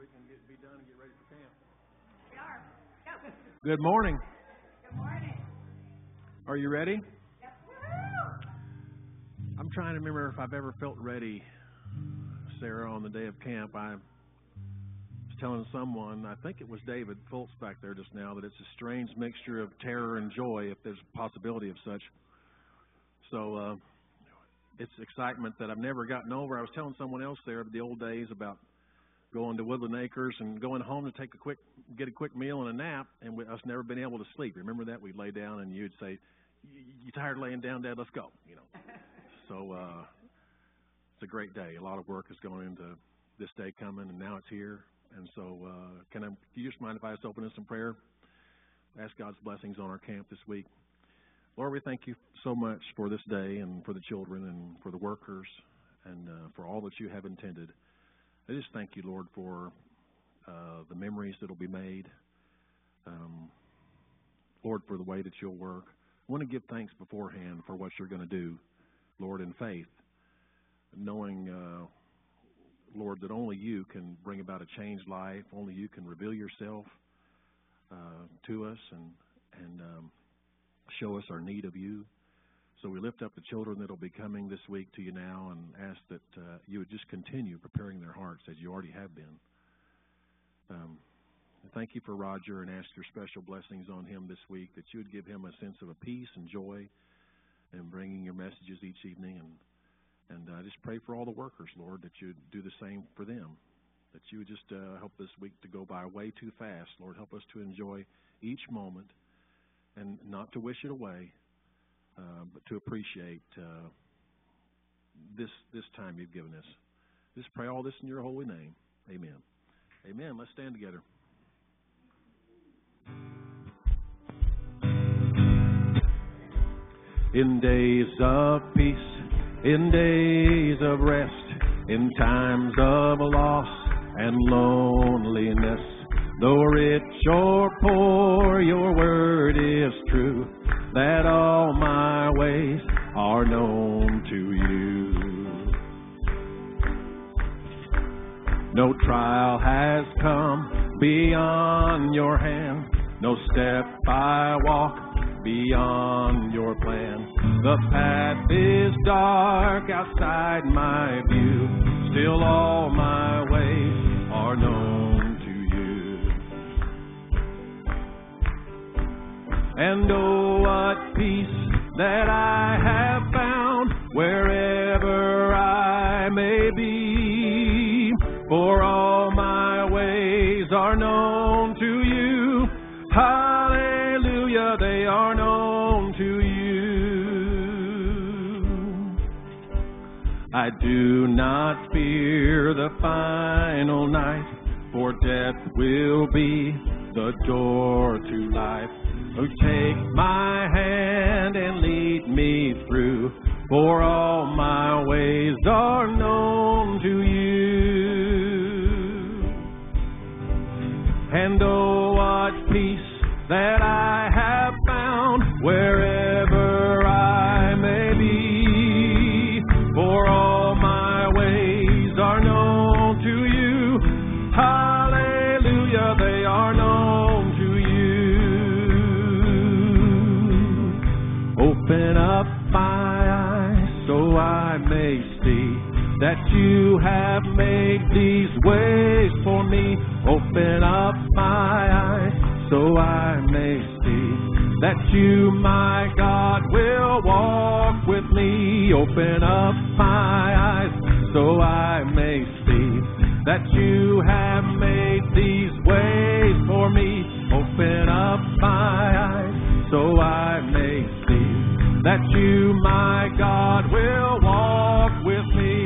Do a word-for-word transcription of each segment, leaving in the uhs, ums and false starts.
we can get, be done and get ready for camp. We are. Go. Good morning. Good morning. Are you ready? Yep. I'm trying to remember if I've ever felt ready, Sarah, on the day of camp. I was telling someone, I think it was David Fultz back there just now, that it's a strange mixture of terror and joy, if there's a possibility of such. So uh, it's excitement that I've never gotten over. I was telling someone else there of the old days about going to Woodland Acres and going home to take a quick, get a quick meal and a nap, and we, us never been able to sleep. Remember that? We'd lay down and you'd say, "You tired of laying down, Dad? Let's go." You know. So uh, it's a great day. A lot of work has gone into this day coming, and now it's here. And so, uh, can I? Do you just mind if I just open us in prayer? Ask God's blessings on our camp this week. Lord, we thank you so much for this day and for the children and for the workers and uh, for all that you have intended. I just thank you, Lord, for uh, the memories that will be made. Um, Lord, for the way that you'll work. I want to give thanks beforehand for what you're going to do, Lord, in faith, knowing, uh, Lord, that only you can bring about a changed life. Only you can reveal yourself uh, to us and, and um, show us our need of you. So we lift up the children that will be coming this week to you now and ask that uh, you would just continue preparing their hearts as you already have been. Um, thank you for Roger, and ask your special blessings on him this week, that you would give him a sense of a peace and joy in bringing your messages each evening. And, and I just pray for all the workers, Lord, that you would do the same for them, that you would just uh, help this week to go by way too fast. Lord, help us to enjoy each moment and not to wish it away, Uh, but to appreciate uh, this this time you've given us. Just pray all this in your holy name. Amen. Amen. Let's stand together. In days of peace, in days of rest, in times of loss and loneliness, though rich or poor, your word is true, that all my ways are known to you. No trial has come beyond your hand, no step I walk beyond your plan. The path is dark outside my view, still all my ways are known to you. And oh, what peace that I have found wherever I may be, for all my ways are known to you. Hallelujah, they are known to you. I do not fear the final night, for death will be the door to life. Oh, take my hand and lead me through, for all my ways are known to you. And oh, what peace that I have found wherever I may be, for all my ways are known to you. Hallelujah, they are known to you. Open up my eyes so I may see that you have made these ways for me. Open up my eyes so I may see that you, my God, will walk with me. Open up my eyes so I may see that you have made these ways for me. Open up my eyes so I may see that you, my God, will walk with me.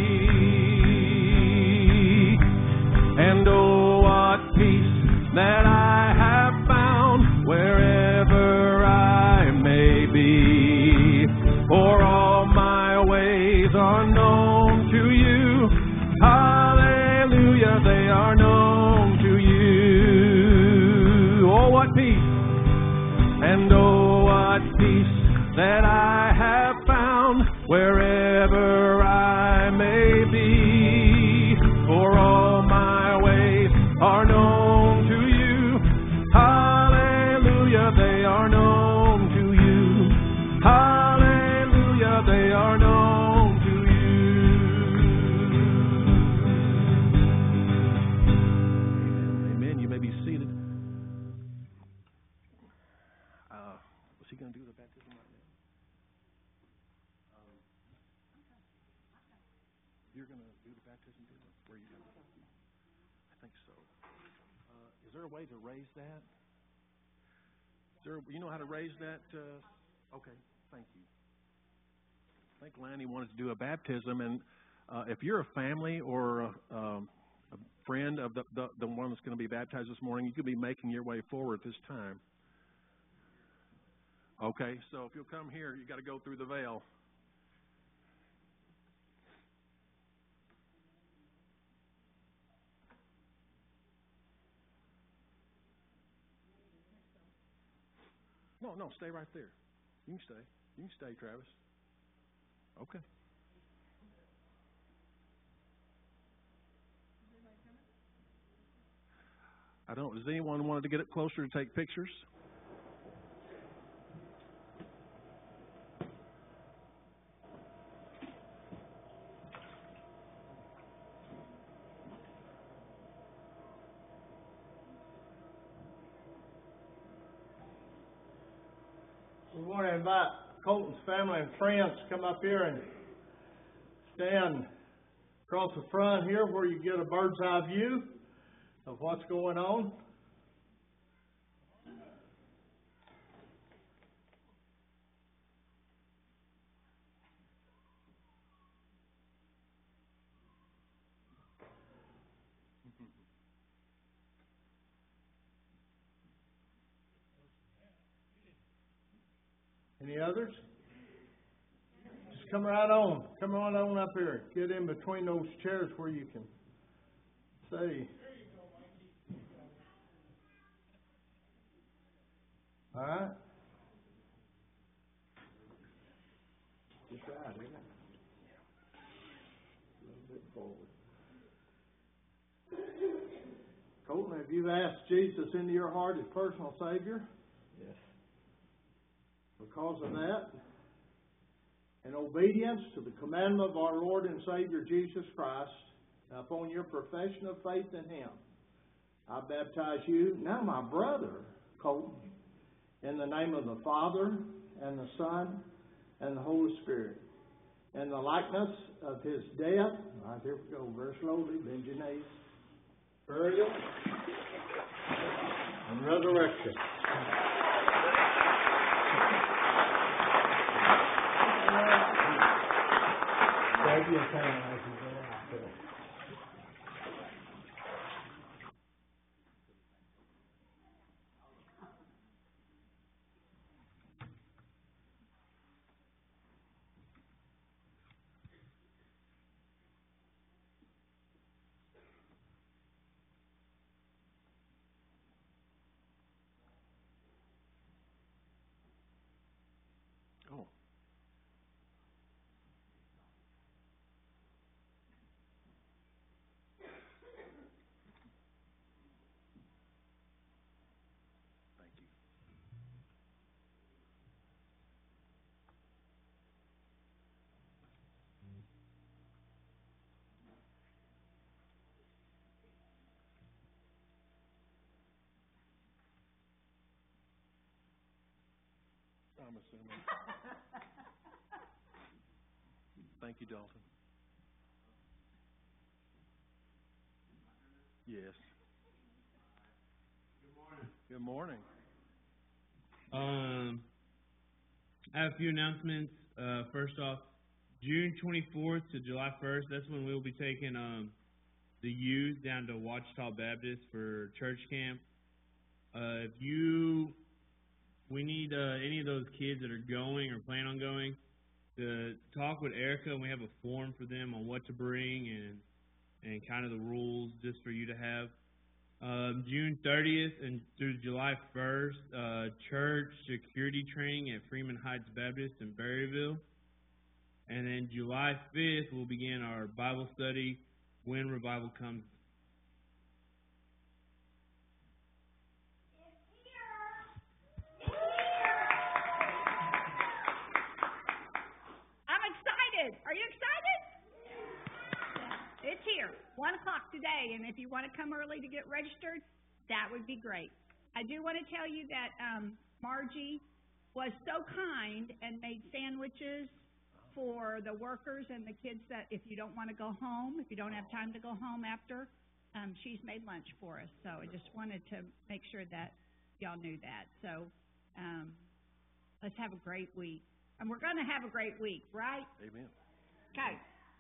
And oh, what peace that I have found wherever I may be, for all my ways are known to you. Hallelujah, they are known to you. Oh, what peace! And oh, what peace that I have found wherever I may be, for all my ways baptism deal? Where you going? I think so. Uh, is there a way to raise that? Is there, you know how to raise that? Uh, okay, thank you. I think Lanny wanted to do a baptism, and uh, if you're a family or a, um, a friend of the, the, the one that's going to be baptized this morning, you could be making your way forward this time. Okay, so if you'll come here, you got to go through the veil. No, no, stay right there. You can stay. You can stay, Travis. Okay. I don't. Does anyone want to get up closer to take pictures? We want to invite Colton's family and friends to come up here and stand across the front here where you get a bird's eye view of what's going on. Any others? Just come right on. Come right on up here. Get in between those chairs where you can see. All right. Just right, isn't it? A little bit forward. Colton, have you asked Jesus into your heart as personal Savior? Yes. Because of that, in obedience to the commandment of our Lord and Savior Jesus Christ, upon your profession of faith in Him, I baptize you, now my brother, Colton, in the name of the Father, and the Son, and the Holy Spirit, in the likeness of His death, right here we go, very slowly, bend your knees, burial, and resurrection. Take your time as you go out there. Oh. Thank you. I'm assuming. Thank you, Dalton. Yes. Good morning. Good morning. Um, I have a few announcements. Uh, first off, June twenty-fourth to July first, that's when we'll be taking um, the youth down to Ouachita Baptist for church camp. Uh, if you, we need uh, any of those kids that are going or plan on going to talk with Erica, and we have a form for them on what to bring and and kind of the rules just for you to have. Um, June thirtieth and through July first, uh, church security training at Freeman Heights Baptist in Berryville. And then July fifth, we'll begin our Bible study, When Revival Comes. I'm excited. Are you excited? It's here. One o'clock today, and if you want to come early to get registered, that would be great. I do want to tell you that um, Margie was so kind and made sandwiches for the workers and the kids that if you don't want to go home, if you don't have time to go home after, um, she's made lunch for us. So I just wanted to make sure that y'all knew that. So um, let's have a great week. And we're going to have a great week, right? Amen. Okay.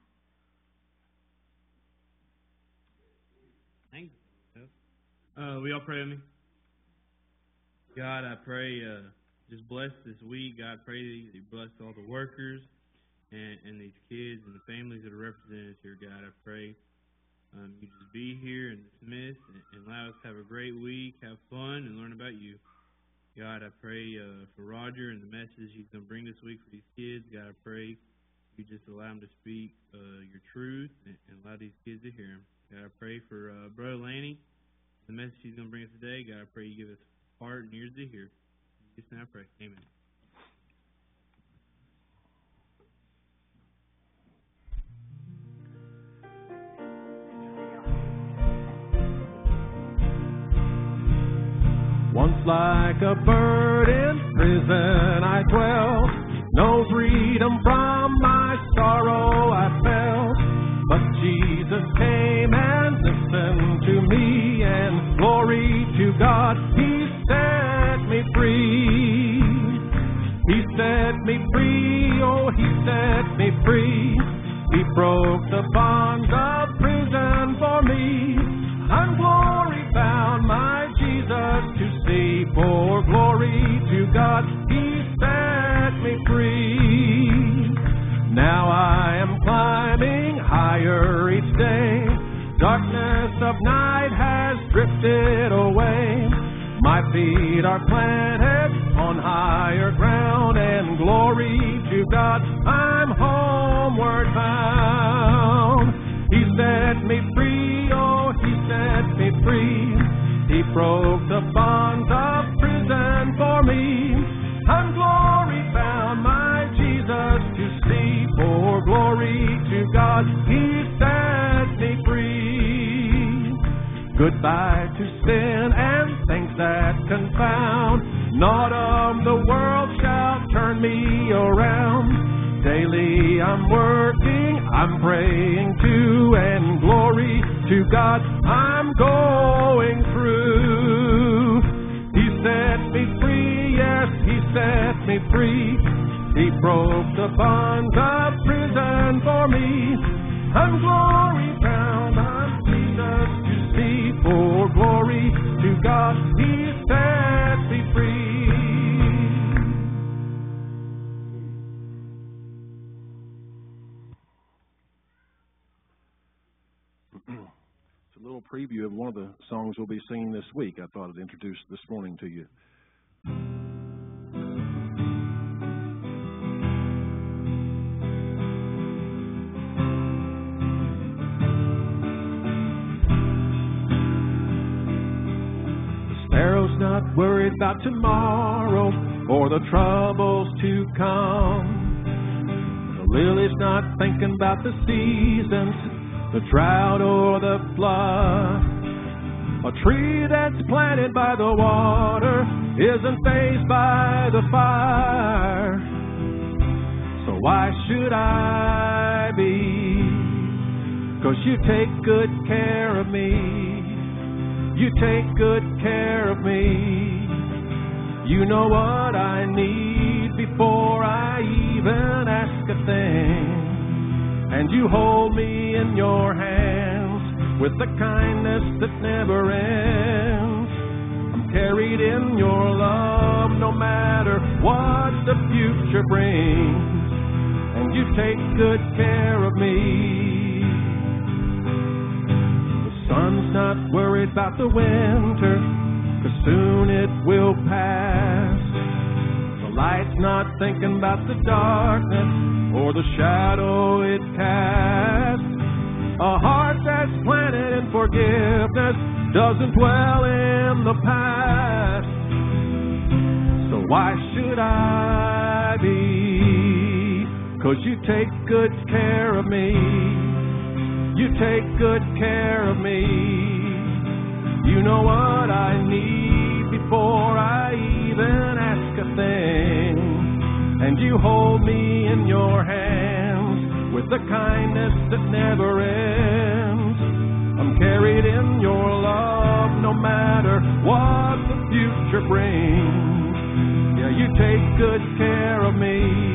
Thanks. Uh, we all pray with me. God, I pray, uh, just bless this week. God, I pray that you bless all the workers and, and these kids and the families that are represented here. God, I pray um, you just be here and dismiss and, and allow us to have a great week, have fun, and learn about you. God, I pray uh, for Roger and the message he's going to bring this week for these kids. God, I pray you just allow him to speak uh, your truth and, and allow these kids to hear him. God, I pray for uh, Brother Lanny, the message he's going to bring us today. God, I pray you give us heart and ears to hear. Just now I pray. Amen. Once like a bird in prison I dwelt, no freedom from my sorrow I felt. But Jesus came and listened to me, and glory to God, He set me free. He set me free, oh, He set me free. He broke the bonds of prison for me. I'm glory bound, my Jesus to see. For glory to God, He set me free. Now I am climbing higher each day. Darkness of night has drifted away. My feet are planted on higher ground, and glory to God, I'm homeward bound. He set me free, oh, He set me free. He broke the bonds of prison for me. I'm glory bound, my Jesus to see. For glory to God, He set me free. Goodbye to sin and things that confound. Naught of the world shall turn me around. Daily I'm working, I'm praying too, and glory to God, I'm going through. He set me free, yes, He set me free. He broke the bonds of prison for me. I'm glory bound, I'm Jesus to see. For glory to God, He set me free. It's a little preview of one of the songs we'll be singing this week. I thought I'd introduce this morning to you. Sparrow's not worried about tomorrow or the troubles to come. The lily's not thinking about the seasons, the drought or the flood. A tree that's planted by the water isn't fazed by the fire. So why should I be? 'Cause you take good care of me. You take good care of me. You know what I need before I even ask a thing. And you hold me in your hands with the kindness that never ends. I'm carried in your love no matter what the future brings. And you take good care of me. Sun's not worried about the winter, 'cause soon it will pass. The light's not thinking about the darkness or the shadow it casts. A heart that's planted in forgiveness doesn't dwell in the past. So why should I be? 'Cause you take good care of me. You take good care of me. You know what I need before I even ask a thing. And you hold me in your hand. with a kindness that never ends. I'm carried in your love no matter what the future brings. Yeah, you take good care of me.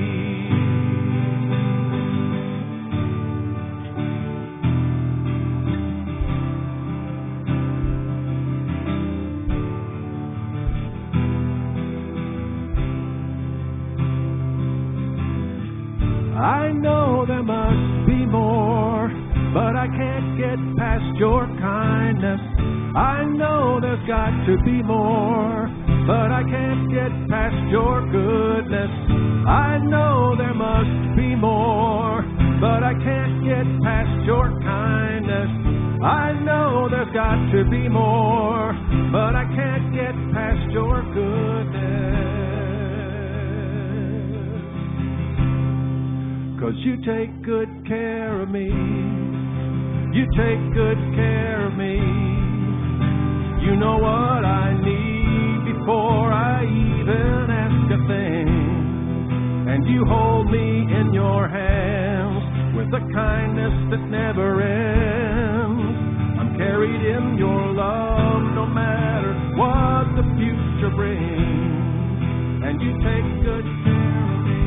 I know there must be more, but I can't get past your kindness. I know there's got to be more, but I can't get past your goodness. I know there must be more, but I can't get past your kindness. I know there's got to be more, but I can't get past your goodness. 'Cause you take good care of me. You take good care of me. You know what I need before I even ask a thing. And you hold me in your hands with a kindness that never ends. I'm carried in your love no matter what the future brings. And you take good care of me.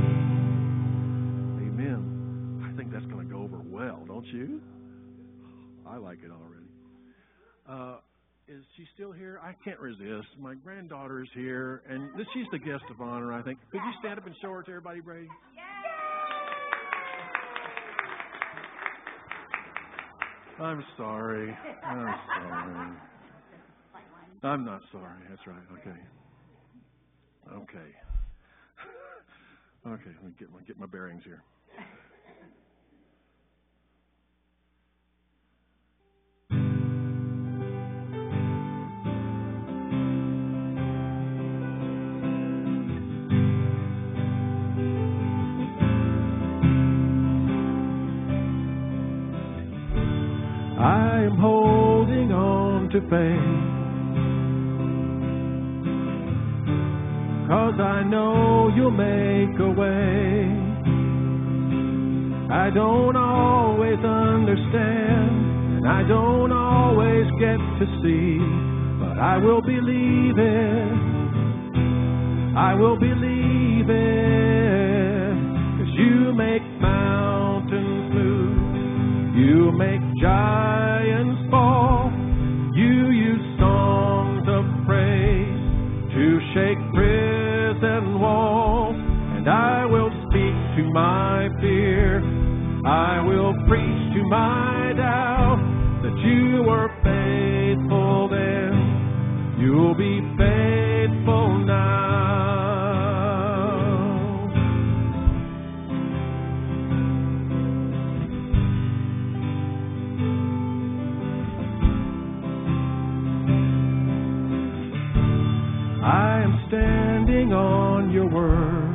Amen. I think that's going to go over well, don't you? I like it already. Uh, is she still here? I can't resist. My granddaughter is here, and this, she's the guest of honor, I think. Could you stand up and show her to everybody, Brady? I'm sorry. I'm sorry. I'm not sorry. That's right. Okay. Okay. Okay. Let me get my, get my bearings here. I am holding on to faith, 'cause I know you'll make a way. I don't always understand, and I don't always get to see, but I will believe it. I will believe it, 'cause you make mountains move. You make giants fall. You use songs of praise to shake prison walls. And I will speak to my fear. I will preach to my doubt that you were faithful then. You'll be faithful now. I am standing on your word,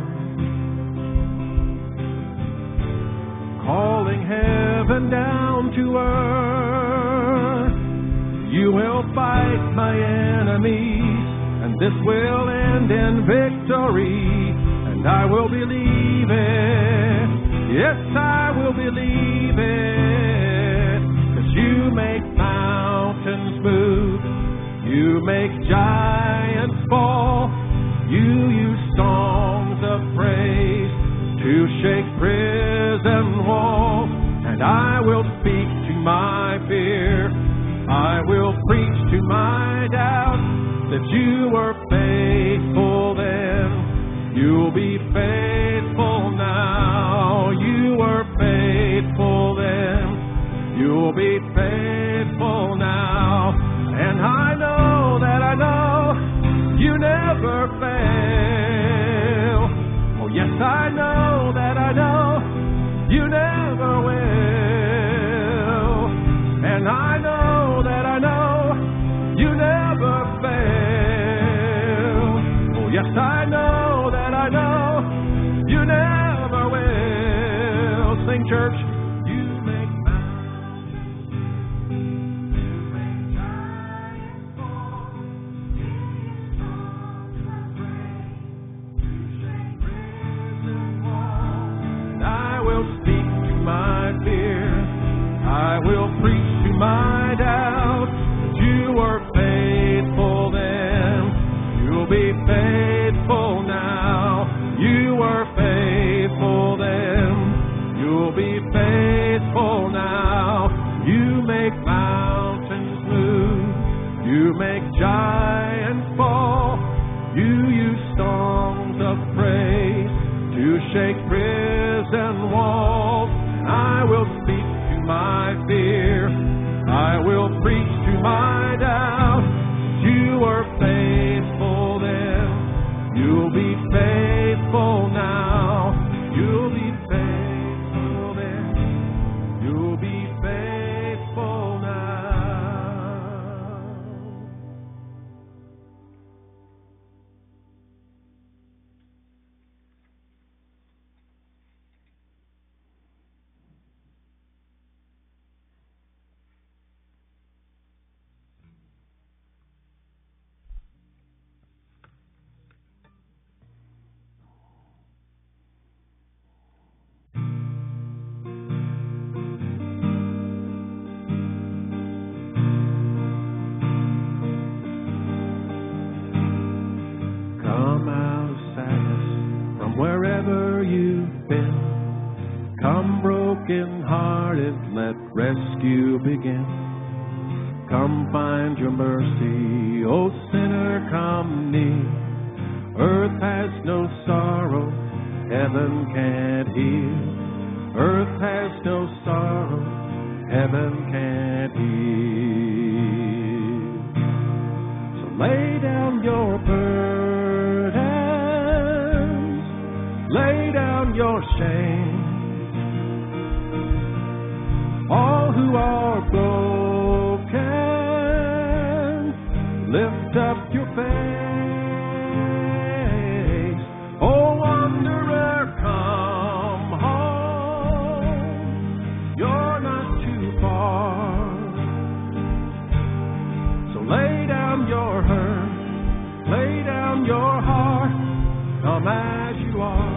calling heaven down to earth. You will fight my enemies, and this will end in victory, and I will believe it. Yes, I will believe it, 'cause you make mountains move. You make giants fall. You use songs of praise to shake prison walls. And I will speak to my fear. I will preach to my doubt that you were faithful then. You'll be faithful now. You were faithful then. You'll be faithful now. And I know that I know you never fail. Oh, yes, I know that I know you never will. And I know that I know you never fail. Oh, yes, I know that I know you never giants fall. You use songs of praise to shake prison walls. I will speak to my fear. I will preach to my doubt. You were faithful then. You'll be faithful now. You'll be faithful then. You'll be faithful now. Come out of sadness from wherever you've been. Come broken-hearted, let rescue begin. Come find your mercy, O sinner, come near. Earth has no sorrow, heaven can't heal. Earth has no sorrow, heaven can't heal. So lay down your burdens, lay down your shame. All who are broken, lift up your face. Oh, wanderer, come home. You're not too far. So lay down your hurt, lay down your heart. Come as you are.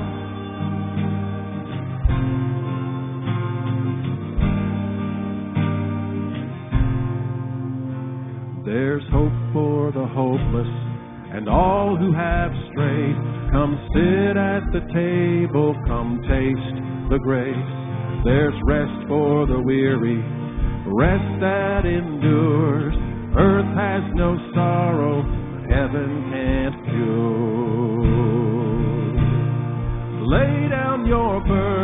There's hope for the hopeless and all who have strayed. Come sit at the table, come taste the grace. There's rest for the weary, rest that endures. Earth has no sorrow, heaven can't cure. Lay down your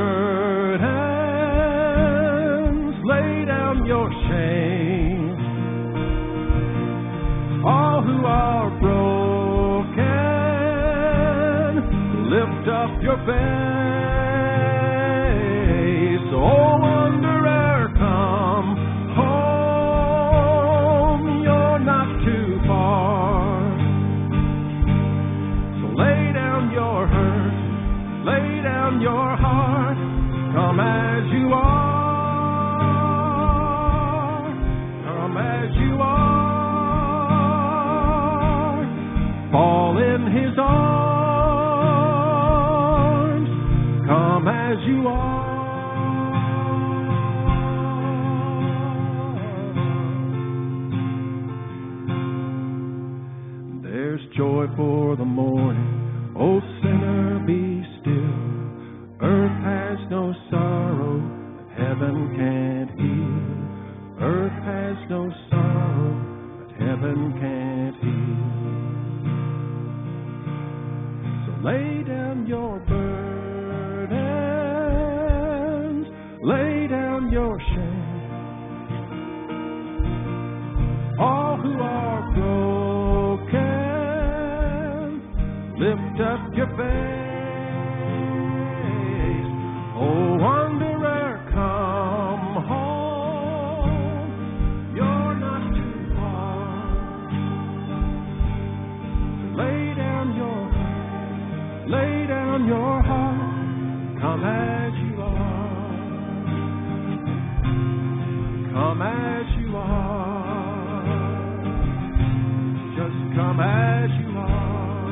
burdens, lay down your shame. All who are broken, lift up your face. Oh, wanderer, come home. You're not too far. So lay down your hurt, lay down your heart. Come as you are. Come as you are. Fall in His arms. Come as you are. There's joy for the morning. O sinner, be still. Earth has no sorrow, heaven can't heal. Earth has no sorrow, but heaven can't heal. Lay down your burdens, lay down your shame. All who are broken, lift up your face. Oh, wanderer, come home. You're not too far. Lay down your lay down your heart, come as you are. Come as you are. Just come as you are.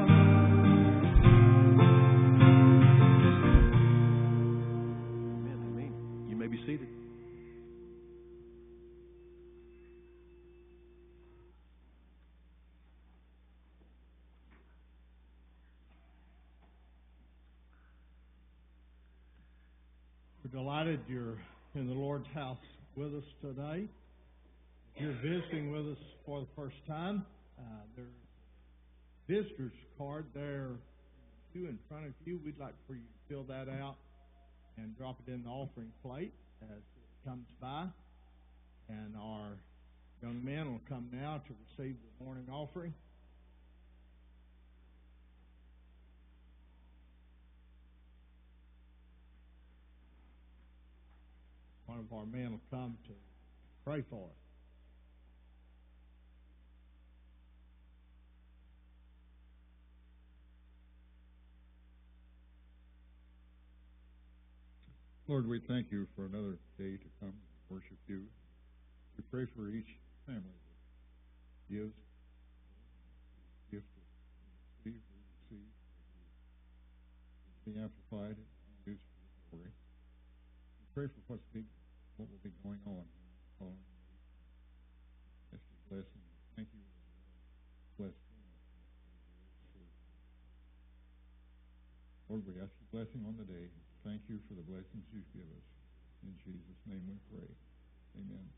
Amen, amen. You may be seated. We're delighted you're in the Lord's house with us today. you're visiting with us for the first time, uh, there's a visitor's card there in front of you. We'd like for you to fill that out and drop it in the offering plate as it comes by. And our young men will come now to receive the morning offering. One of our men will come to pray for us. Lord, we thank you for another day to come and worship you. We pray for each family that gives the gift of receive, we receive, be amplified and used for your glory. We pray for what's big, what will be going on in the That's your blessing. Thank you. Bless Lord, we ask your blessing on the day. Thank you for the blessings you give us. In Jesus' name we pray. Amen.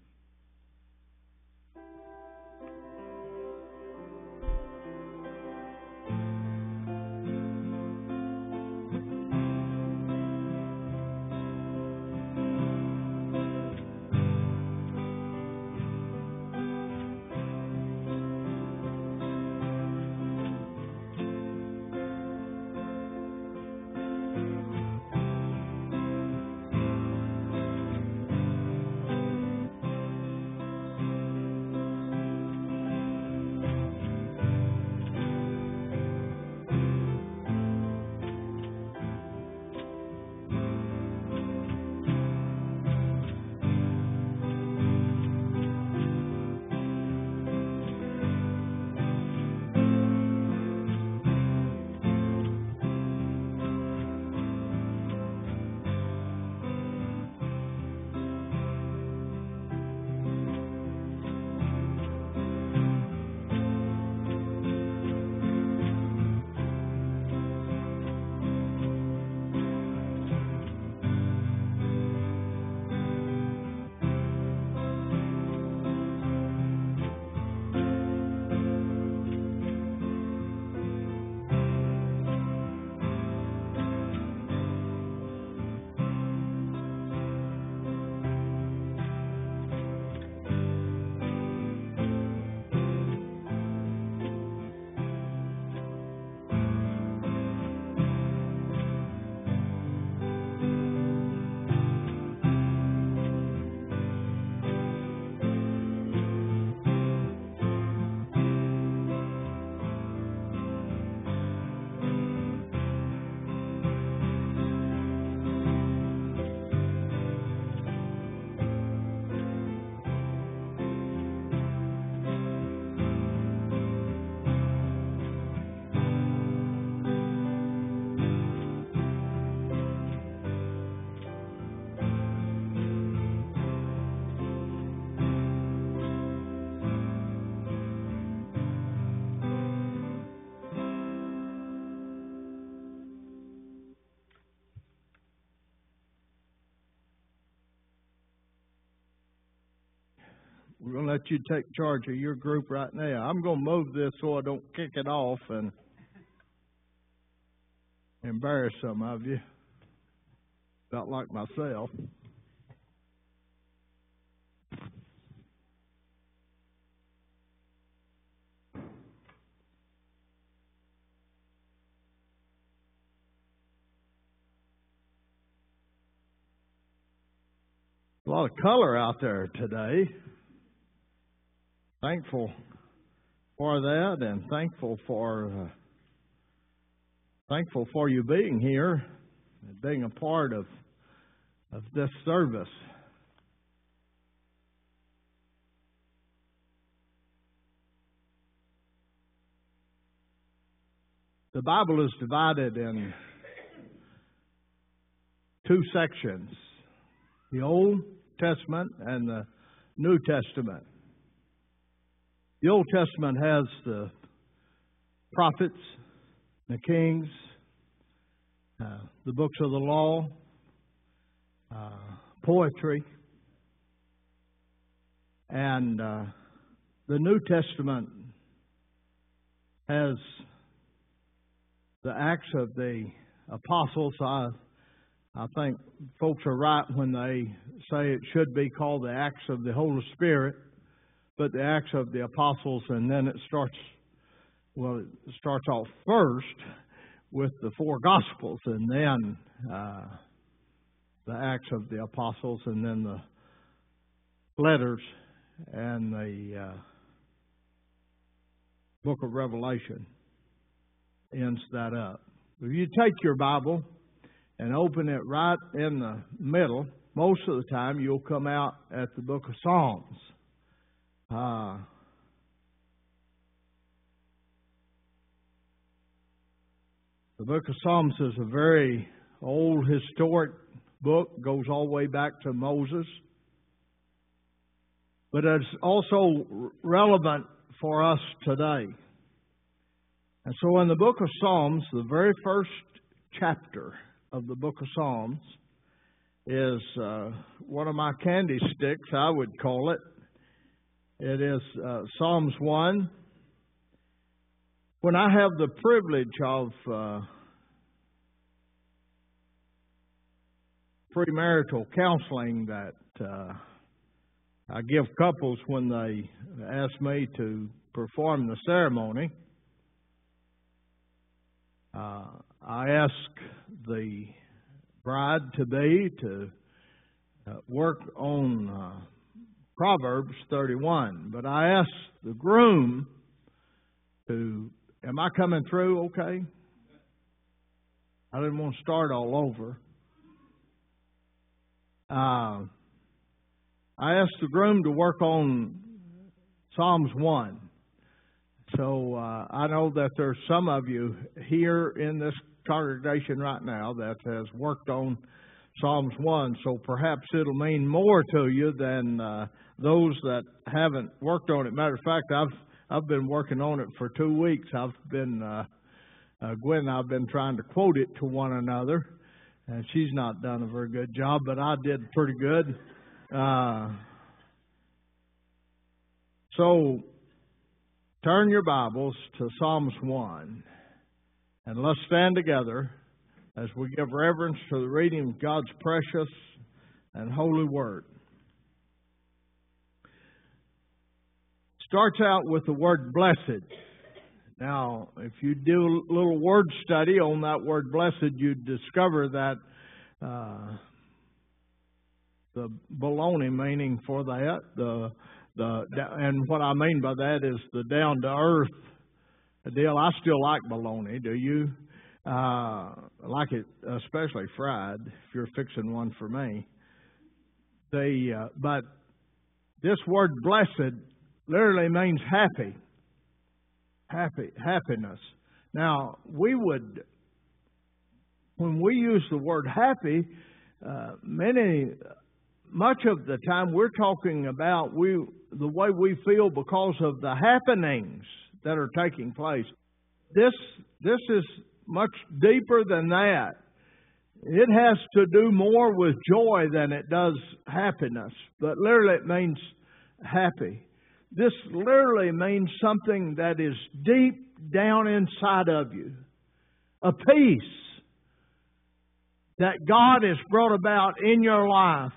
We're going to let you take charge of your group right now. I'm going to move this so I don't kick it off and embarrass some of you. Not like myself. A lot of color out there today. Thankful for that, and thankful for uh, thankful for you being here and being a part of of this service. The Bible is divided in two sections: the Old Testament and the New Testament. The Old Testament has the prophets, the kings, uh, the books of the law, uh, poetry. And uh, the New Testament has the Acts of the Apostles. I, I think folks are right when they say it should be called the Acts of the Holy Spirit, but the Acts of the Apostles, and then it starts, well, it starts off first with the four Gospels, and then uh, the Acts of the Apostles, and then the letters and the uh, book of Revelation ends that up. If you take your Bible and open it right in the middle, most of the time you'll come out at the book of Psalms. Uh, the book of Psalms is a very old historic book, goes all the way back to Moses. But it's also relevant for us today. And so in the book of Psalms, the very first chapter of the book of Psalms is uh, one of my candy sticks, I would call it. It is uh, Psalms one. When I have the privilege of uh, premarital counseling that uh, I give couples when they ask me to perform the ceremony, uh, I ask the bride-to-be to uh, work on uh, Proverbs thirty-one. But I ask the groom to, am I coming through okay? I didn't want to start all over. Uh, I asked the groom to work on Psalms one. So uh, I know that there's some of you here in this congregation right now that has worked on Psalms one. So perhaps it'll mean more to you than uh, those that haven't worked on it. Matter of fact, I've I've been working on it for two weeks. I've been uh, uh, Gwen and I've been trying to quote it to one another, and she's not done a very good job, but I did pretty good. Uh, so, turn your Bibles to Psalms one, and let's stand together as we give reverence to the reading of God's precious and holy Word. Starts out with the word blessed. Now, if you do a little word study on that word blessed, you'd discover that uh, the baloney meaning for that, the the and what I mean by that is the down to earth deal. I still like baloney. Do you? Uh, I like it, especially fried. If you're fixing one for me, the uh, but this word blessed literally means happy, happy, happiness. Now we would, when we use the word happy, uh, many. Much of the time we're talking about we the way we feel because of the happenings that are taking place. This this is much deeper than that. It has to do more with joy than it does happiness. But literally it means happy. This literally means something that is deep down inside of you. A peace that God has brought about in your life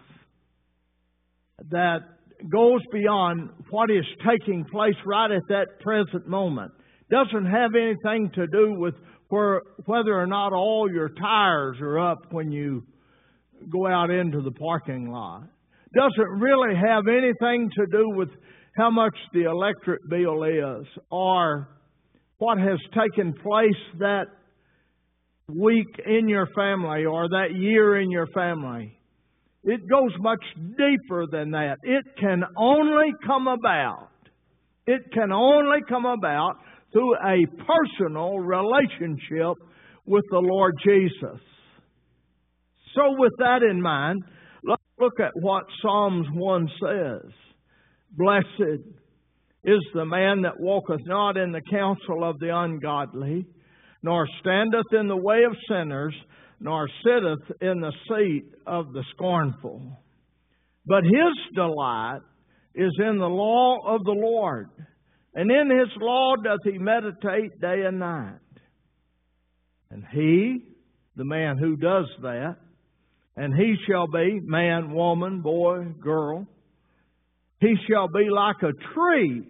that goes beyond what is taking place right at that present moment. Doesn't have anything to do with where, whether or not all your tires are up when you go out into the parking lot. Doesn't really have anything to do with how much the electric bill is or what has taken place that week in your family or that year in your family. It goes much deeper than that. It can only come about. It can only come about through a personal relationship with the Lord Jesus. So with that in mind, let's look at what Psalms one says. Blessed is the man that walketh not in the counsel of the ungodly, nor standeth in the way of sinners, nor sitteth in the seat of the scornful. But his delight is in the law of the Lord, and in His law doth he meditate day and night. And he, the man who does that, and he shall be, man, woman, boy, girl, he shall be like a tree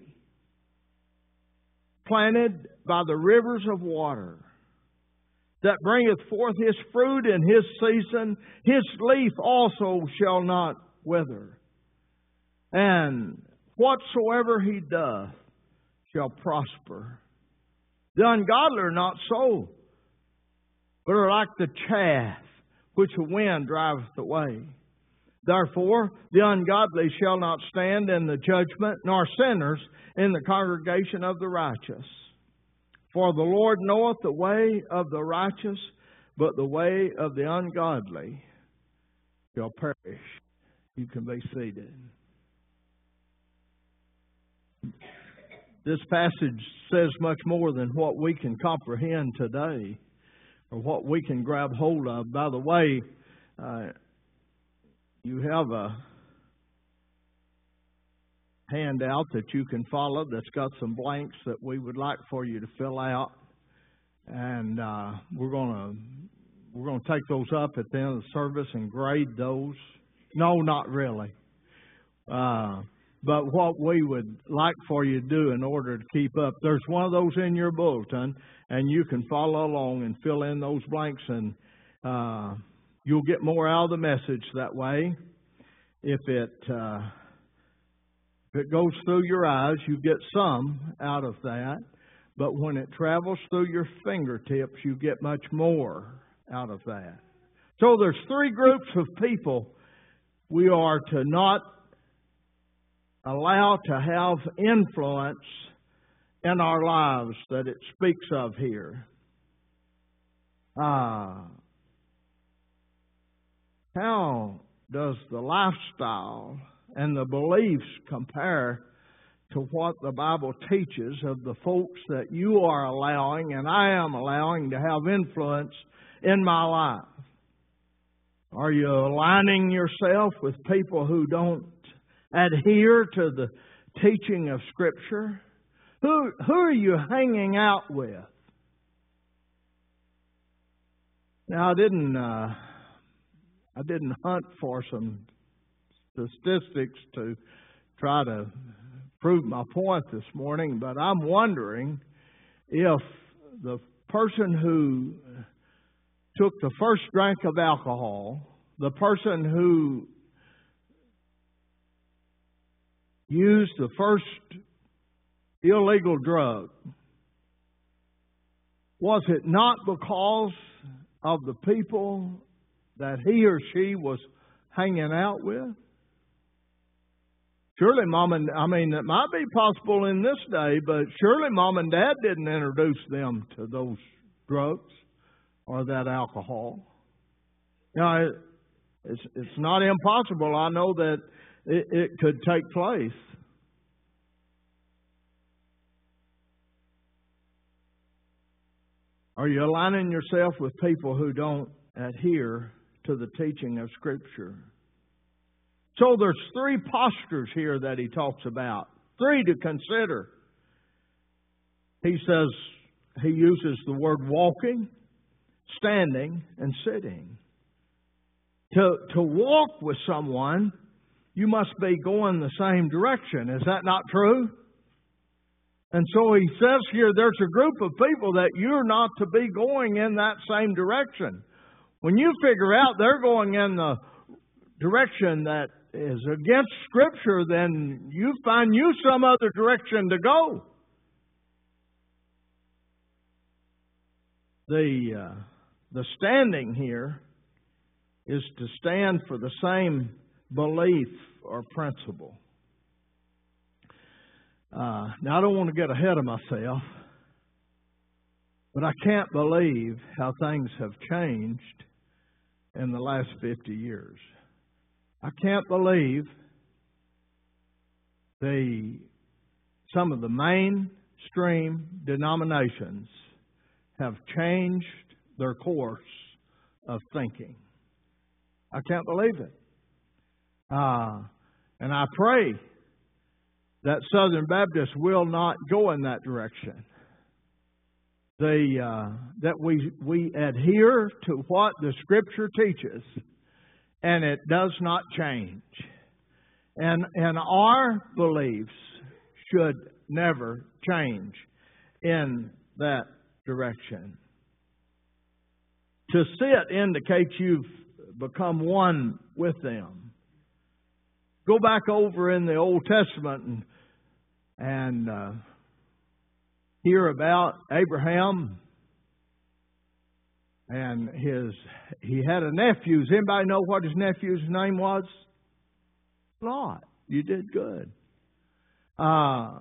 planted by the rivers of water, that bringeth forth his fruit in his season. His leaf also shall not wither. And whatsoever he doth shall prosper. The ungodly are not so, but are like the chaff which the wind driveth away. Therefore, the ungodly shall not stand in the judgment, nor sinners in the congregation of the righteous. For the Lord knoweth the way of the righteous, but the way of the ungodly shall perish. You can be seated. This passage says much more than what we can comprehend today, or what we can grab hold of. By the way, uh, you have a handout that you can follow that's got some blanks that we would like for you to fill out, and uh, we're going to we're going to take those up at the end of the service and grade those. No, not really. Uh, but what we would like for you to do in order to keep up, there's one of those in your bulletin, and you can follow along and fill in those blanks, and uh, you'll get more out of the message that way. If it uh, if it goes through your eyes, you get some out of that. But when it travels through your fingertips, you get much more out of that. So there's three groups of people we are to not allow to have influence in our lives that it speaks of here. Uh, how does the lifestyle and the beliefs compare to what the Bible teaches of the folks that you are allowing and I am allowing to have influence in my life? Are you aligning yourself with people who don't adhere to the teaching of Scripture? Who, who are you hanging out with? Now, I didn't, uh, I didn't hunt for some statistics to try to prove my point this morning, but I'm wondering if the person who took the first drink of alcohol, the person who used the first illegal drug, was it not because of the people that he or she was hanging out with? Surely mom and, I mean, it might be possible in this day, but surely mom and dad didn't introduce them to those drugs or that alcohol. Now, it, it's, it's not impossible. I know that it, it could take place. Are you aligning yourself with people who don't adhere to the teaching of Scripture? So there's three postures here that he talks about. Three to consider. He says, he uses the word walking, standing, and sitting. To, to walk with someone, you must be going the same direction. Is that not true? And so he says here, there's a group of people that you're not to be going in that same direction. When you figure out they're going in the direction that is against Scripture, then you find you some other direction to go. The uh, the standing here is to stand for the same belief or principle. Uh, now, I don't want to get ahead of myself, but I can't believe how things have changed in the last fifty years. I can't believe the some of the mainstream denominations have changed their course of thinking. I can't believe it. Uh, and I pray that Southern Baptists will not go in that direction. The, uh, that we, we adhere to what the Scripture teaches, and it does not change. And, and our beliefs should never change in that direction. To sit indicates you've become one with them. Go back over in the Old Testament and, and uh, hear about Abraham and his. He had a nephew. Does anybody know what his nephew's name was? Lot. You did good. Uh,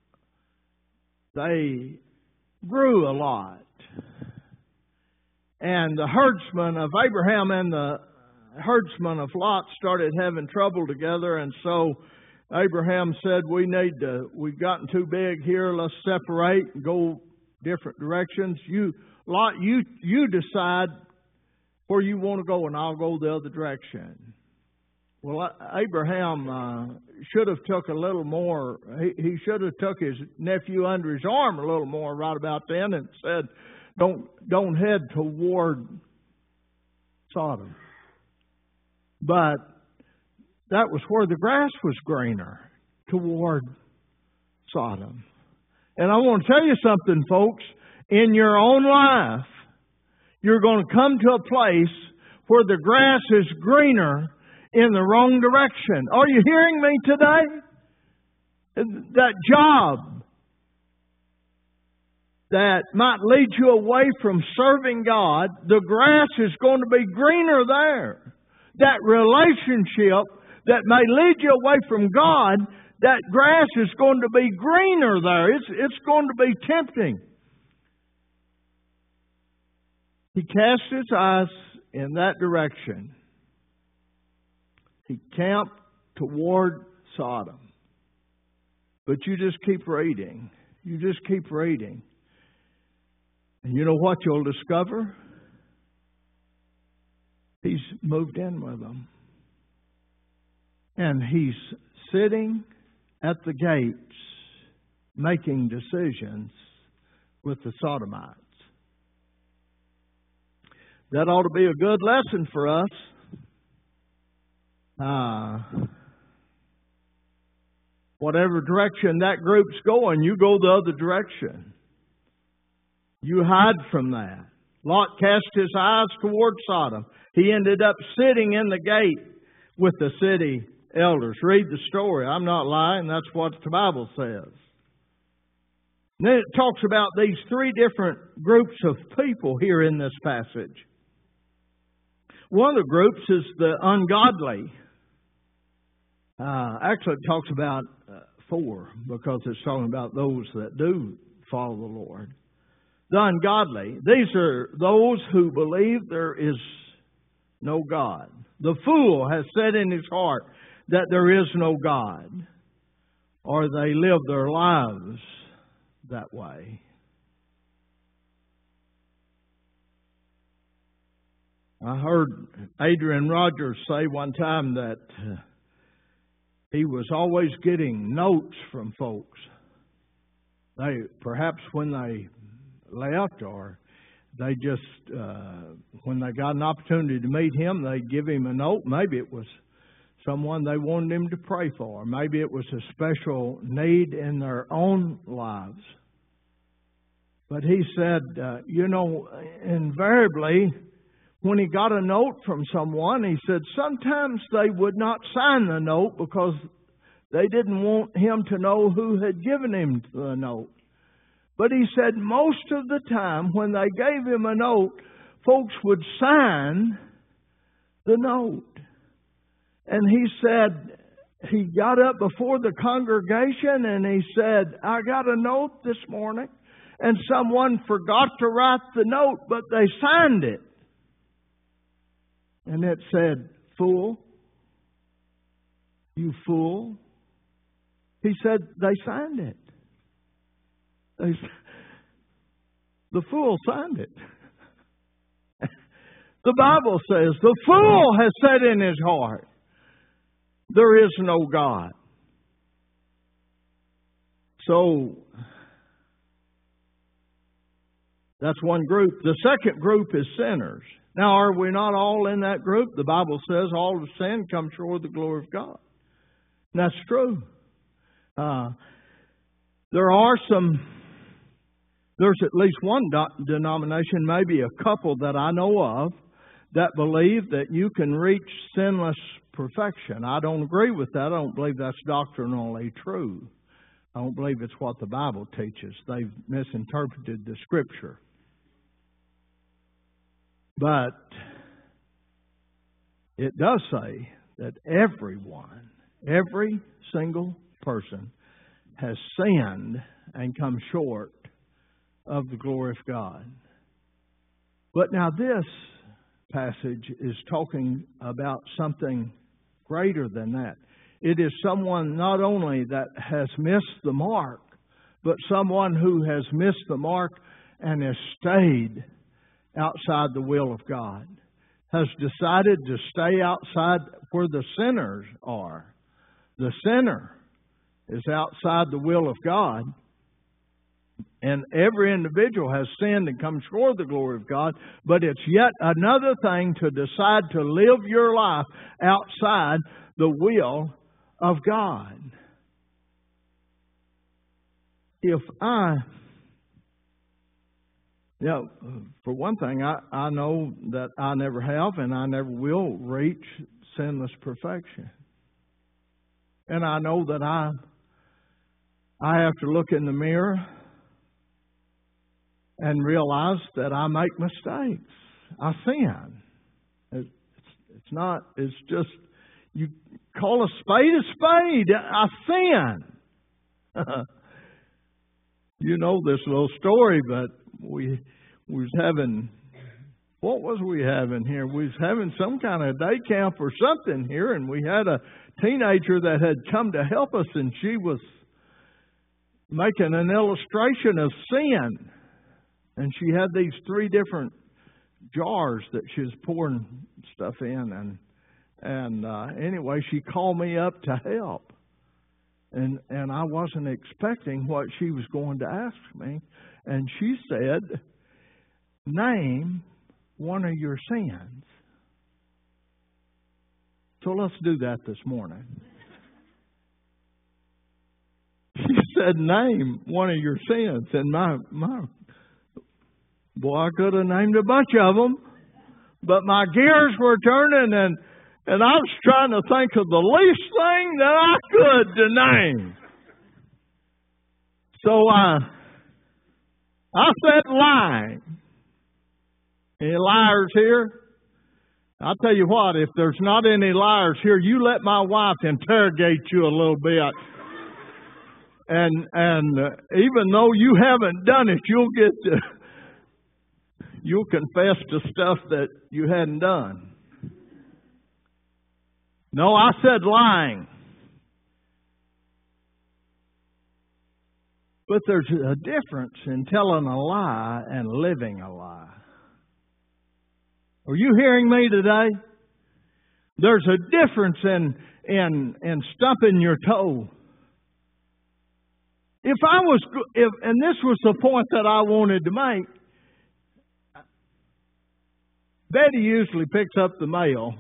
they grew a lot. And the herdsmen of Abraham and the herdsmen of Lot started having trouble together, and so Abraham said, we need to, we've gotten too big here, let's separate and go different directions. You, Lot, you, you decide where you want to go, and I'll go the other direction. Well, Abraham uh, should have took a little more, he, he should have took his nephew under his arm a little more right about then and said, don't, don't head toward Sodom. But that was where the grass was greener, toward Sodom. And I want to tell you something, folks. In your own life, you're going to come to a place where the grass is greener in the wrong direction. Are you hearing me today? That job that might lead you away from serving God, the grass is going to be greener there. That relationship that may lead you away from God, that grass is going to be greener there. It's, it's going to be tempting. He cast his eyes in that direction. He camped toward Sodom. But you just keep reading. You just keep reading. And you know what you'll discover? He's moved in with them. And he's sitting at the gates making decisions with the Sodomites. That ought to be a good lesson for us. Uh, whatever direction that group's going, you go the other direction. You hide from that. Lot cast his eyes toward Sodom. He ended up sitting in the gate with the city elders. Read the story. I'm not lying. That's what the Bible says. And then it talks about these three different groups of people here in this passage. One of the groups is the ungodly. Uh, actually, it talks about uh, four because it's talking about those that do follow the Lord. The ungodly. These are those who believe there is no God. The fool has said in his heart that there is no God, or they live their lives that way. I heard Adrian Rogers say one time that uh, he was always getting notes from folks. They perhaps when they left, or they just uh, when they got an opportunity to meet him, they'd give him a note. Maybe it was someone they wanted him to pray for. Maybe it was a special need in their own lives. But he said, uh, you know, invariably, when he got a note from someone, he said sometimes they would not sign the note because they didn't want him to know who had given him the note. But he said most of the time when they gave him a note, folks would sign the note. And he said he got up before the congregation and he said, I got a note this morning and someone forgot to write the note, but they signed it. And it said, fool, you fool. He said, they signed it. They, the fool signed it. The Bible says, the fool has said in his heart, there is no God. So, that's one group. The second group is sinners. Now, are we not all in that group? The Bible says all of sin comes short of the glory of God. And that's true. Uh, there are some, there's at least one do- denomination, maybe a couple that I know of, that believe that you can reach sinless perfection. I don't agree with that. I don't believe that's doctrinally true. I don't believe it's what the Bible teaches. They've misinterpreted the Scripture. But it does say that everyone, every single person has sinned and come short of the glory of God. But now this passage is talking about something greater than that. It is someone not only that has missed the mark, but someone who has missed the mark and has stayed outside the will of God, has decided to stay outside where the sinners are. The sinner is outside the will of God, and every individual has sinned and come short of the glory of God, but it's yet another thing to decide to live your life outside the will of God. If I Yeah, you know, for one thing, I, I know that I never have and I never will reach sinless perfection. And I know that I I have to look in the mirror and realize that I make mistakes. I sin. It's, it's not, it's just, you call a spade a spade. I sin. You know this little story, but we, we was having, what was we having here? We was having some kind of day camp or something here, and we had a teenager that had come to help us, and she was making an illustration of sin. And she had these three different jars that she was pouring stuff in. And and uh, anyway, she called me up to help. And and I wasn't expecting what she was going to ask me. And she said, name one of your sins. So let's do that this morning. She said, name one of your sins. And my, my boy, I could have named a bunch of them. But my gears were turning, and, and I was trying to think of the least thing that I could to name. So I, I said lying. Any liars here? I'll tell you what, if there's not any liars here, you let my wife interrogate you a little bit. And and uh, even though you haven't done it, you'll get to, you'll confess to stuff that you hadn't done. No, I said lying. But there's a difference in telling a lie and living a lie. Are you hearing me today? There's a difference in in in stumping your toe. If I was, if, and this was the point that I wanted to make, Betty usually picks up the mail,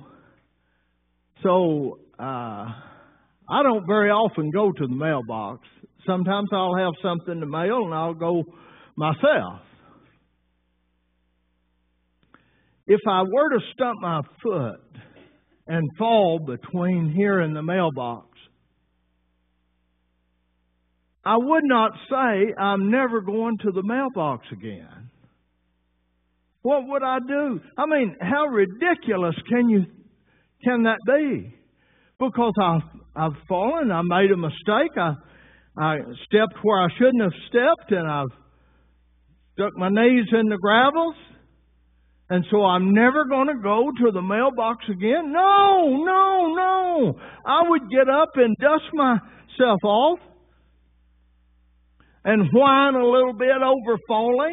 so uh, I don't very often go to the mailbox. Sometimes I'll have something to mail and I'll go myself. If I were to stump my foot and fall between here and the mailbox, I would not say I'm never going to the mailbox again. What would I do? I mean, how ridiculous can you can that be? Because I've I've fallen, I made a mistake, I I stepped where I shouldn't have stepped, and I've stuck my knees in the gravels, and so I'm never going to go to the mailbox again? No, no, no. I would get up and dust myself off and whine a little bit over falling.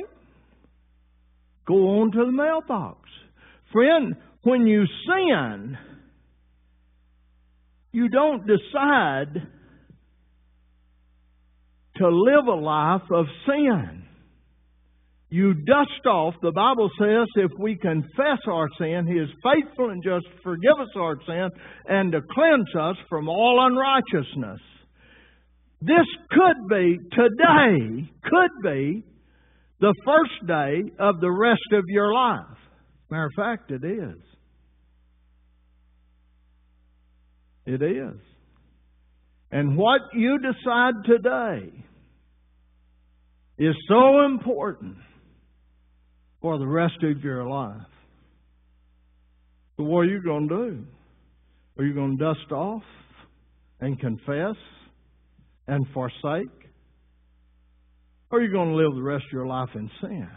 Go on to the mailbox. Friend, when you sin, you don't decide to live a life of sin. You dust off, the Bible says, if we confess our sin, He is faithful and just to forgive us our sin and to cleanse us from all unrighteousness. This could be, today, could be the first day of the rest of your life. Matter of fact, it is. It is. And what you decide today is so important for the rest of your life. So what are you going to do? Are you going to dust off and confess and forsake? Or are you going to live the rest of your life in sin?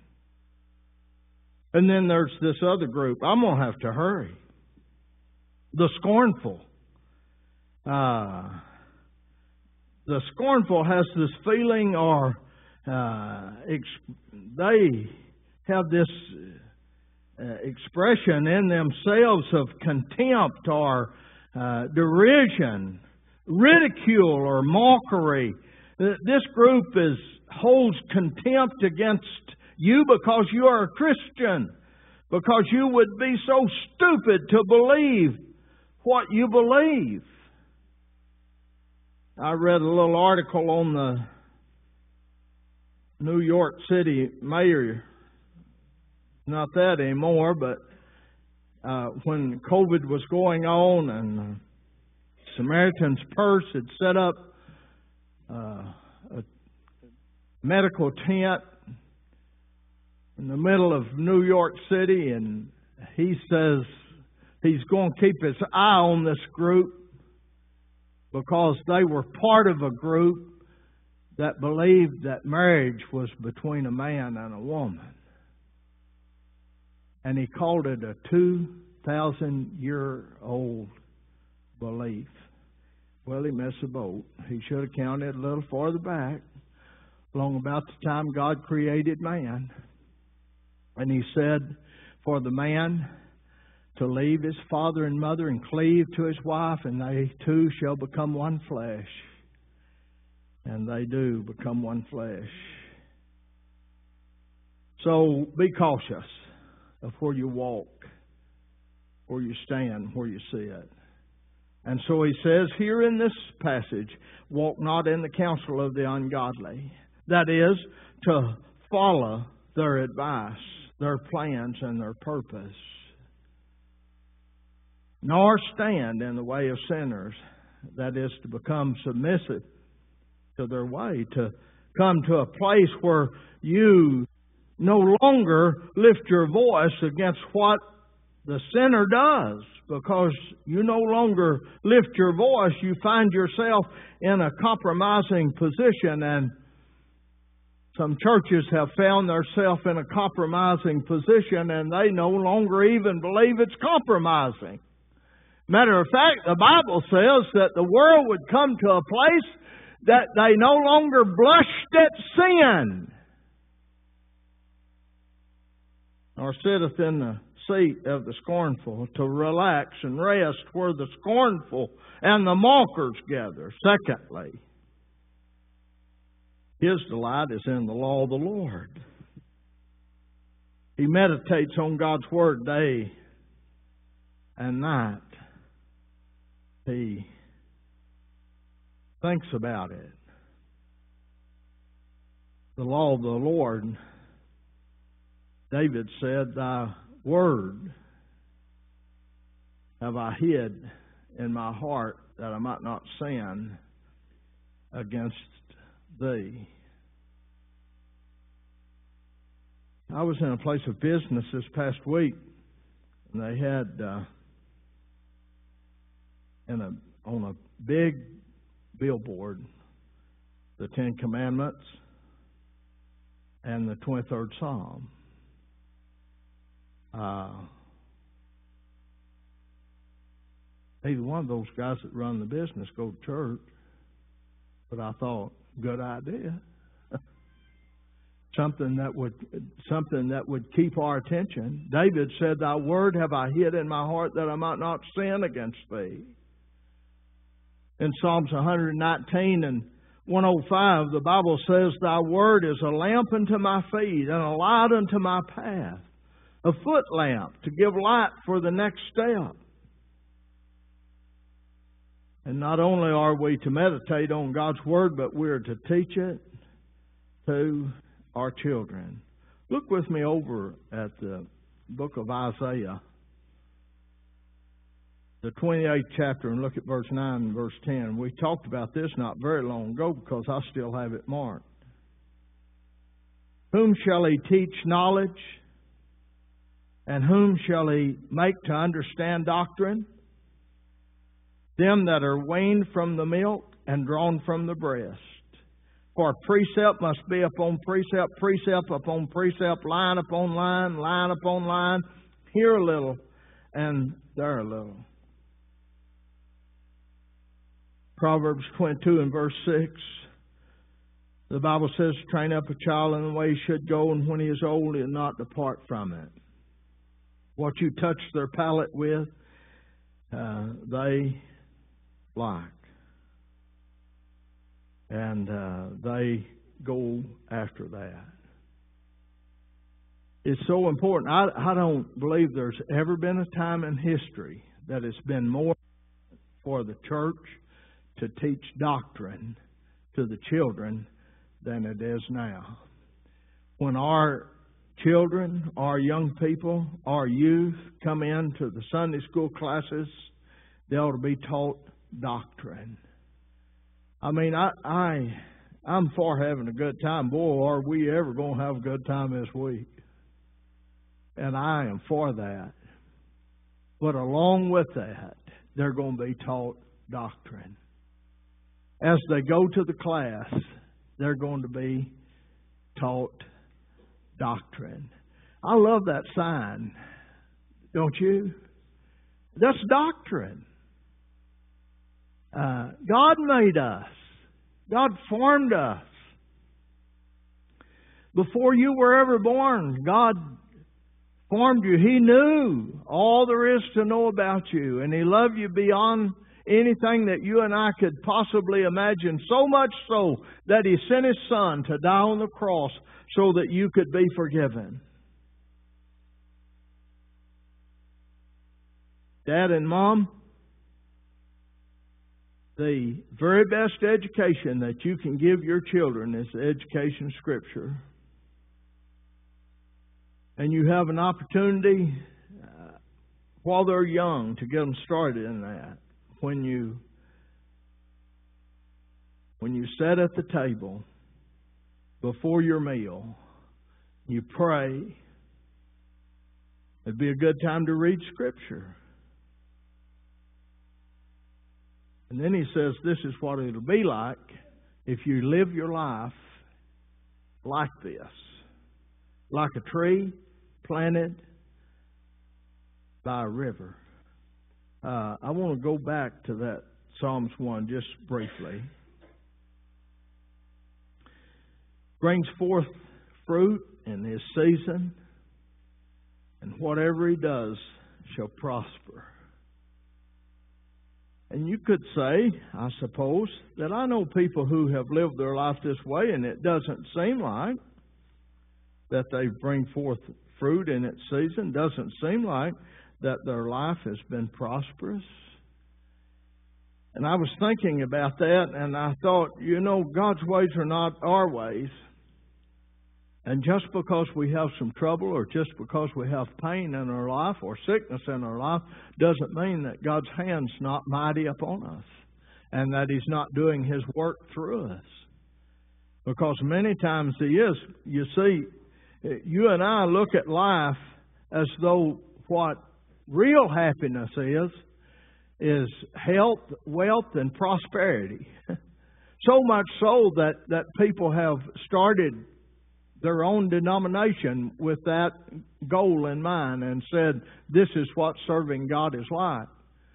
And then there's this other group. I'm going to have to hurry. The scornful. Uh, the scornful has this feeling, or uh, ex- they have this uh, expression in themselves of contempt or uh, derision, ridicule or mockery. This group is holds contempt against you because you are a Christian, because you would be so stupid to believe what you believe. I read a little article on the New York City mayor. Not that anymore, but uh, when COVID was going on and uh, Samaritan's Purse had set up uh, a medical tent in the middle of New York City, and he says he's going to keep his eye on this group because they were part of a group that believed that marriage was between a man and a woman. And he called it a two thousand year old belief. Well, he missed the boat. He should have counted a little farther back, long about the time God created man. And He said, for the man to leave his father and mother and cleave to his wife, and they two shall become one flesh. And they do become one flesh. So be cautious of where you walk, where you stand, where you sit. And so He says here in this passage, walk not in the counsel of the ungodly. That is, to follow their advice, their plans, and their purpose. Nor stand in the way of sinners. That is, to become submissive to their way, to come to a place where you no longer lift your voice against what the sinner does, because you no longer lift your voice. You find yourself in a compromising position, and some churches have found themselves in a compromising position, and they no longer even believe it's compromising. Matter of fact, the Bible says that the world would come to a place that they no longer blushed at sin, nor sitteth in the seat of the scornful, to relax and rest where the scornful and the mockers gather. Secondly, his delight is in the law of the Lord. He meditates on God's Word day and night. He thinks about it. The law of the Lord, David said, Thy Word have I hid in my heart that I might not sin against Thee. I was in a place of business this past week, and they had uh, in a on a big billboard the Ten Commandments and the twenty-third Psalm. Uh, either one of those guys that run the business go to church, but I thought, good idea. something that would something that would keep our attention. David said, Thy word have I hid in my heart that I might not sin against Thee. In Psalms one hundred nineteen and one oh five, the Bible says, Thy word is a lamp unto my feet and a light unto my path, a foot lamp to give light for the next step. And not only are we to meditate on God's word, but we are to teach it to our children. Look with me over at the book of Isaiah, the twenty-eighth chapter, and look at verse nine and verse ten. We talked about this not very long ago because I still have it marked. Whom shall he teach knowledge? And whom shall he make to understand doctrine? Them that are weaned from the milk and drawn from the breast. For precept must be upon precept, precept upon precept, line upon line, line upon line, here a little and there a little. Proverbs twenty-two and verse six. The Bible says, train up a child in the way he should go, and when he is old, he'll not depart from it. What you touch their palate with, uh, they like. And uh, they go after that. It's so important. I, I don't believe there's ever been a time in history that it's been more for the church to teach doctrine to the children than it is now. When our children, our young people, our youth come into the Sunday school classes, they ought to be taught doctrine. I mean, I, I, I'm for having a good time. Boy, are we ever going to have a good time this week. And I am for that. But along with that, they're going to be taught doctrine. As they go to the class, they're going to be taught doctrine. I love that sign, don't you? That's doctrine. Uh, God made us. God formed us. Before you were ever born, God formed you. He knew all there is to know about you, and He loved you beyond anything that you and I could possibly imagine, so much so that He sent His Son to die on the cross so that you could be forgiven. Dad and Mom, the very best education that you can give your children is the education of Scripture. And you have an opportunity uh, while they're young to get them started in that. When you when you sit at the table before your meal, you pray. It'd be a good time to read Scripture. And then he says, this is what it'll be like if you live your life like this. Like a tree planted by a river. Uh, I want to go back to that Psalms one just briefly. Brings forth fruit in his season, and whatever he does shall prosper. And you could say, I suppose, that I know people who have lived their life this way, and it doesn't seem like that they bring forth fruit in its season. Doesn't seem like that their life has been prosperous. And I was thinking about that, and I thought, you know, God's ways are not our ways. And just because we have some trouble, or just because we have pain in our life or sickness in our life, doesn't mean that God's hand's not mighty upon us and that He's not doing His work through us. Because many times He is. You see, you and I look at life as though what real happiness is, is health, wealth, and prosperity. So much so that, that people have started their own denomination with that goal in mind and said, this is what serving God is like.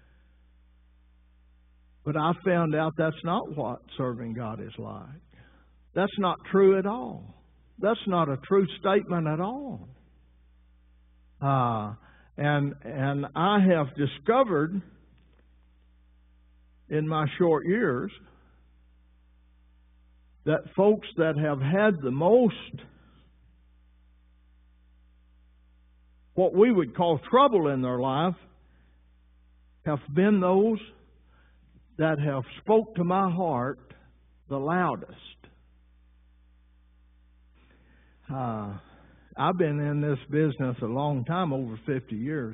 But I found out that's not what serving God is like. That's not true at all. That's not a true statement at all. Uh, and, and I have discovered in my short years that folks that have had the most, what we would call trouble in their life, have been those that have spoke to my heart the loudest. Uh, I've been in this business a long time, over fifty years.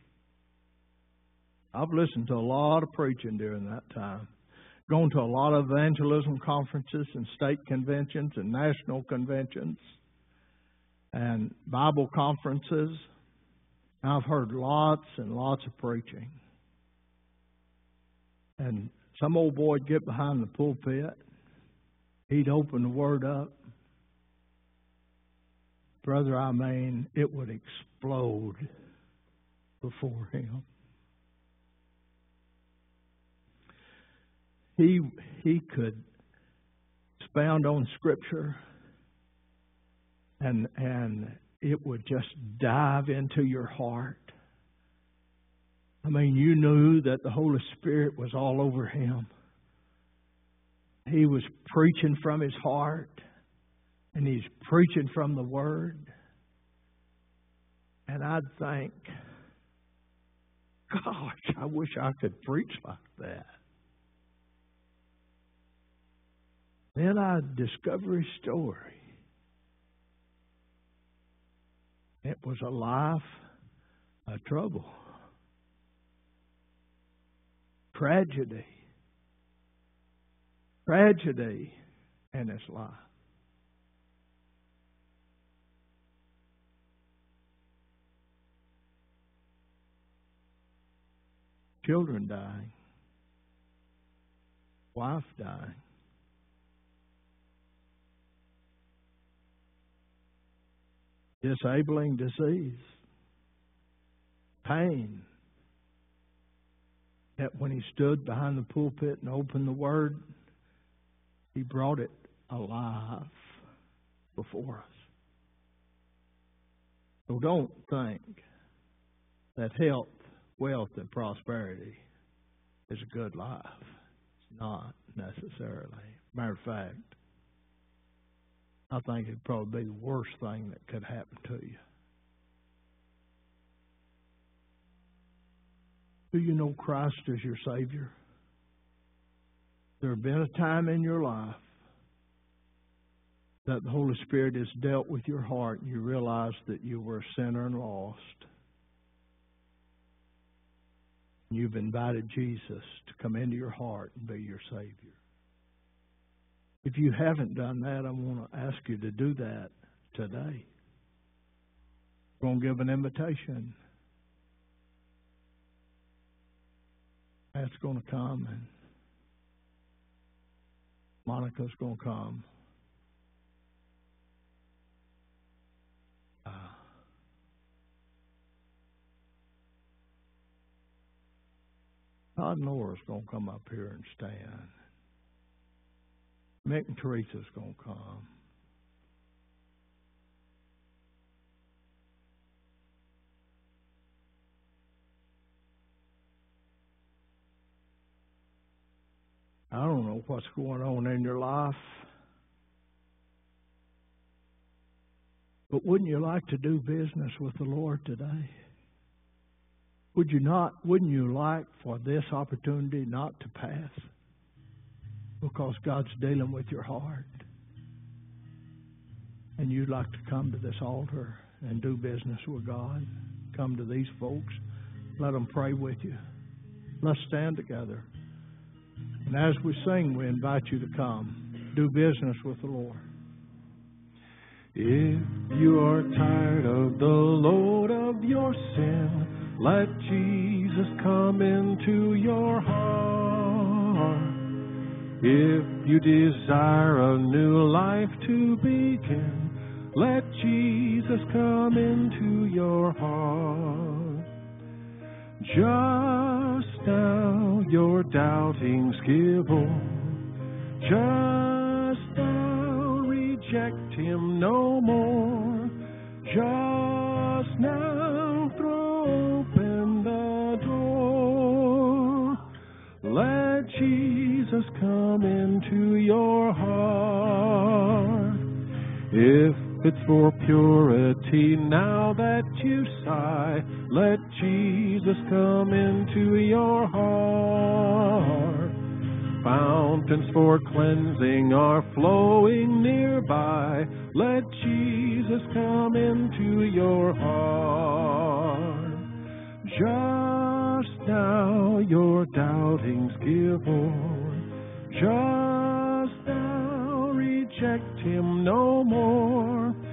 I've listened to a lot of preaching during that time. Gone to a lot of evangelism conferences and state conventions and national conventions and Bible conferences. I've heard lots and lots of preaching. And some old boy would get behind the pulpit. He'd open the Word up. Brother, I mean, it would explode before him. He he could expound on Scripture, and and it would just dive into your heart. I mean, you knew that the Holy Spirit was all over him. He was preaching from his heart, and he's preaching from the Word. And I'd think, gosh, I wish I could preach like that. Then I'd discover his story. It was a life of trouble. Tragedy. Tragedy in his life. Children dying. Wife dying. Disabling disease. Pain. That when he stood behind the pulpit and opened the Word, he brought it alive before us. So don't think that health, wealth, and prosperity is a good life. It's not necessarily. Matter of fact, I think it'd probably be the worst thing that could happen to you. Do you know Christ as your Savior? There have been a time in your life that the Holy Spirit has dealt with your heart and you realize that you were a sinner and lost. You've invited Jesus to come into your heart and be your Savior. If you haven't done that, I want to ask you to do that today. We're going to give an invitation. That's going to come, and Monica's going to come. Uh, Todd and Laura's going to come up here and stand. Mick and Teresa's going to come. I don't know what's going on in your life, but wouldn't you like to do business with the Lord today? Would you not? Wouldn't you like for this opportunity not to pass? Because God's dealing with your heart. And you'd like to come to this altar and do business with God. Come to these folks. Let them pray with you. Let's stand together. And as we sing, we invite you to come. Do business with the Lord. If you are tired of the load of your sin, let Jesus come into your heart. If you desire a new life to begin, let Jesus come into your heart. Just now your doubtings give over. Just now reject him no more. Just now throw open the door. Let Jesus Jesus come into your heart. If it's for purity now that you sigh, let Jesus come into your heart. Fountains for cleansing are flowing nearby. Let Jesus come into your heart. Just now your doubtings give o'er. Just now reject him no more.